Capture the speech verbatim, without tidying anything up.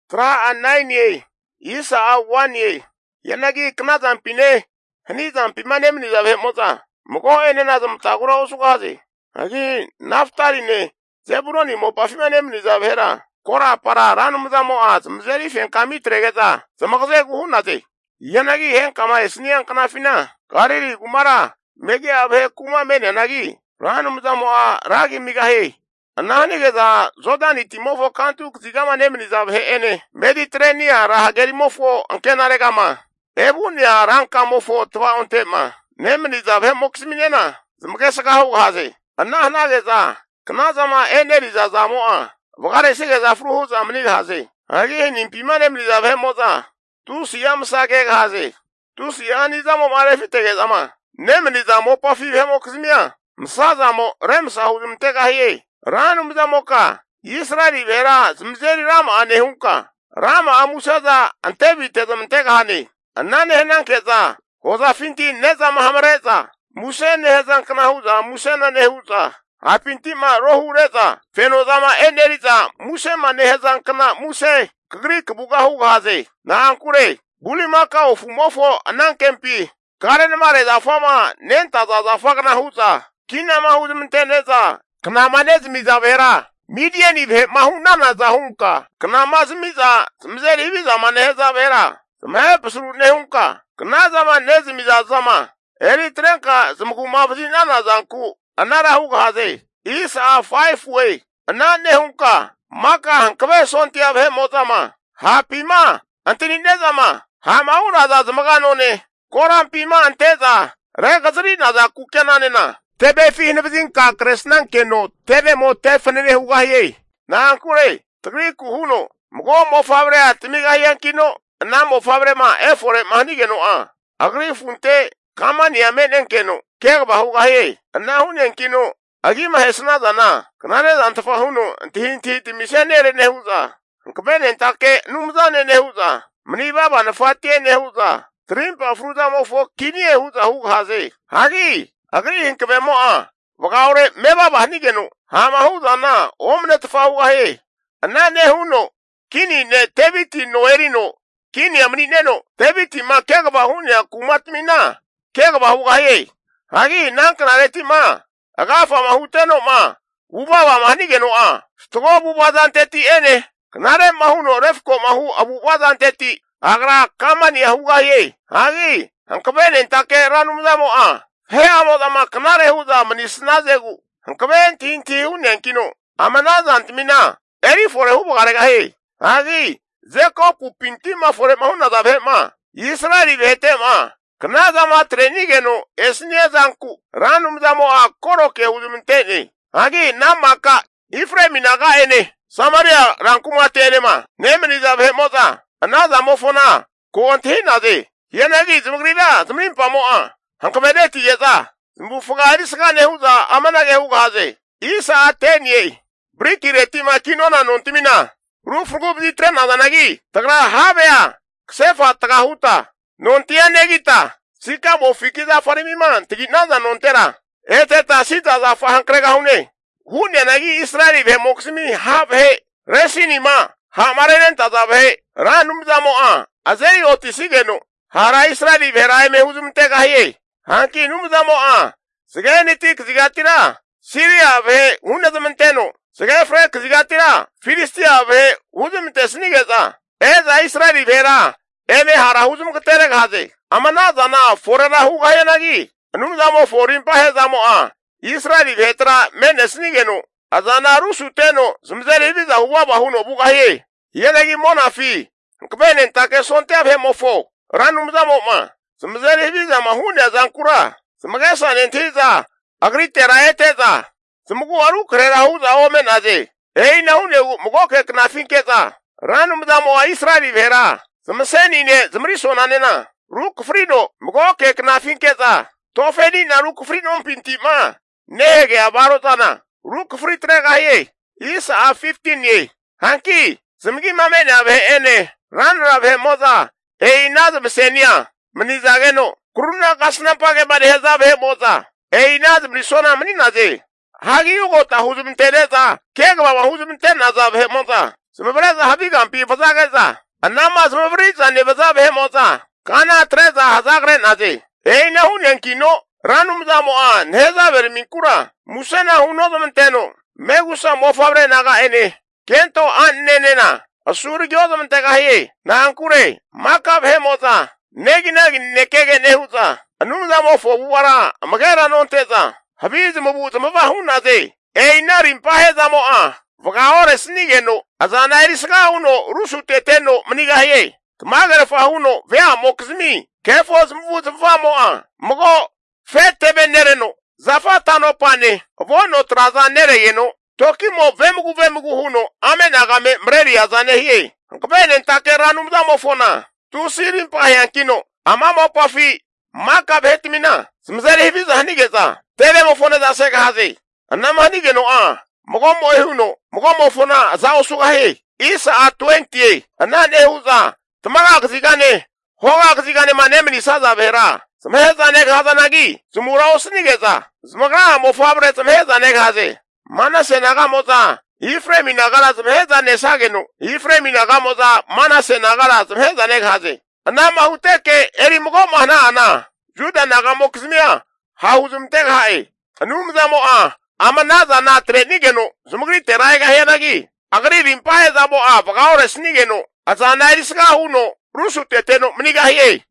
Tra a nine ye. Isa a one ye. Yanagi kna zampine. Hani zampima nemni zabe moza. Mko ene na zamtakura usukazi. Agi naftali ne. Zeburoni mo pafime nemni zabera. Kora para ranu mzamo az. Mzeri fen kami tregeza. Zamakze kuhunaze. Yanagi hen kama esniyan kanafina. Kariri kumara. Mege abhe kuma mene nagi. Ranu mzamo a ragi migahe. Anani geza zodani timofo kantu kzigama nemni zabhe ene. Mediterania rahageri mofo ankena regama. Ebuni a ranka mofo twa ontema. Nemni zabhe moksminena. Zmkesa kahu haze. Anahna geza. Knazama ene liza zamoa. Vagare sige za fruhu zamni haze. Agi nimpima nemni zabhe moza. Tu siyam sake haze. Tu siyani zamo marefite gezama. Nemni zamo pafi hemo kzmia. Msa zamo remsa huzmteka hiye. Ranu mzamoka. Yisrari vera zmzeri rama anehunka. Rama amusaza antebi tezamteka hani. Anane henan keza. Hoza finti neza mahamareza. Muse nehezan knahuza. Muse na nehuza. Apinti ma rohu reza. Fenozama eneriza. Muse ma nehezan kna. Muse. Kagri kabuga hugaze. Na ankure. Buli maka ofumofo anankempi. Karen mare za fama. Nenta za za fakna huza. Kina mahuz mteneza. Kna manez mizavera. Midiani ve mahunana za hunka. Kna mazmiza. Mzeri viza maneheza vera. Smahe pasuru nehunka. Kna zama nez miza zama. Eri trenka zmku mafzinana zanku. Anara hugaze. Isa five way. Ana nehunka. Maka hankabe sonti abhe mozama. Ha pima. Antini nezama. Ha maura za zmaganone. Koran pima anteza. Regazri na za kukenanena. Tebe fi hinbzin ka kresnan keno. Tebe mo tefnene hugaye. Na ankure. Tagri kuhuno. Mgo mo fabre atmiga yankino. Na mo fabre ma efore mahnigeno a. Agri funte. Kama ni amenen keno. Kegba hugaye. Na hunenkino. Agi mahesna zana. Kanare zantafa huno. Antihinti timishenere nehuza. Nkabene ntake numzane nehuza. Mni baba nafatie nehuza. Trimpa fruza mofo kinie huza hugaze. Hagi. Agri hinkabe moa. Wakaure meba bahnigeno. Hama huza na. Omne tafa hugaye. Ana nehuno. Kini ne tebiti noerino. Kini amni neno. Tebiti ma kegba hunya kumatmina. Kegba hugaye. Hagi nankanareti ma. Agafa mahuteno ma. Ubaba mahnigeno a. Stogo bubazan teti ene. Kanare mahuno refko mahu abubazan teti. Agra kamani hugaye. Hagi. Hankabene ntake ranumzamo a. He amodama kanare huza manisnazegu. Hankabene tinti hunenkino. Amanazan timina. Eri fore hubugarega he. Hagi. Zeko kupintima fore mahuna zabe ma. Israeli vete ma. Knazama trenigeno esniezanku. Ranumzamo a koroke huzumtene. Hagi namaka ifreminaga ene. Samaria rankuma tenema. Nemeni zabe moza. Anazamo fona. Kuontina ze. Yenagi zmugrida zmrimpa moa. Hankamedeti yeza. Zmbufugari skane huza amanage hugaze. Isa atenye. Briki retima kinona nontimina. Rufrugubdi trena zanagi. Tagra habea. Ksefa tagahuta. Nontia negita. Sika mofikiza farimiman. Tiginaza nontera. Eteta sita za fahankrega hune. Hune nagi Israeli ve moksimi have. Resinima. Hamarenen tazabhe. Ranumzamo a. Azeri otisigeno. Hara Israeli ve raime huzumtega hiye. Hanki numzamo a. Sigeniti kzigatira. Syria ve hunazamanteno. Sigefre kzigatira. Filistia ve huzumtesnigeza. Eza Israeli vera. Eme hara huzum katereg haze. Amana zana forera hugaya nagi. Numzamo forimpa hezamo a. Israeli vetra menesnigeno. Azana rusu teno. Zmzeri viza huwa bahuno bugaye. Yenagi monafi. Nkbenen take sonte abhe mofo. Ranumzamo ma. Zmzeri viza mahune azankura. Zmagesa nentiza. Agritera eteza. Zmugu aru krera huza omen aze. Ei na hune mugoke knafinkeza. Ranumzamo wa Israeli vera. Zmseni ne zmrisona nena. Ruk frido mugoke knafinkeza. Tofedi na ruk frido mpintima. Nege abarotana. Ruk fritrega ye. Isa a fifteen ye. Hanki. Zmgi mamene abhe ene. Ranra abhe moza. Ei naz msenia. Mnizageno. Kuruna kasna pake bade heza abhe moza. Ei naz mrisona mninaze. Hagi yugo ta huzum tereza. Kega baba huzum tenaza abhe moza. Smabreza habigan pi fazageza. Anama smabriza ne vazabe moza. Kana treza hazagre naze. Eina hunyan kino. Ranum zamo an. Heza ver minkura. Musena huno zamanteno. Megusa mofabre naga ene. Kento an nenena. Asuri gyoza mantega hiye. Na ankure. Makab he moza. Negi negi nekege nehuza. Anum zamo fo buwara. Magera non teza. Habizi mabuza mavahuna ze. Eina rimpahe zamo an. Vagaore snigeno. Azana eriska uno. Rusu teteno. Maniga hiye. Tmagare fa uno. Vea mokzmi. Kefo zmvuza vamo an. Mago. Fete benereno. Zafatano pane. Vono traza nere yeno. Tokimo vemugu vemugu huno. Ame nagame mreri azane hiye. Nkabene ntake ranum zamo fona. Tu sirin pa yankino. Amamo pafi. Maka behetmina. Smzere hiviza hanigeza. Tele mo fona za seka hazi. Anama hanigeno a. Mogomo ehuno. Mogomo fona za osuga he. Isa a twenty. Anane huza. Tamaga kzigane. Hoga kzigane manemini saza vera. Smheza nega haza nagi. Zumura osnigeza. Zmagra mo fabre smheza nega haze. Mana se naga moza. Ifremi nagala smheza nesageno. Ifremi naga moza. Mana se nagala smheza nega haze. Anama huteke eri mogomo hana ana. Juda naga mokzmia. Hauzumtega hae. Anumza mo a. Amanaza na trenigeno. Zumugri teraiga henagi. Agri rimpahe zabo a. Vagaore snigeno. Azana eriska huno. Rusu teteno mniga hiye.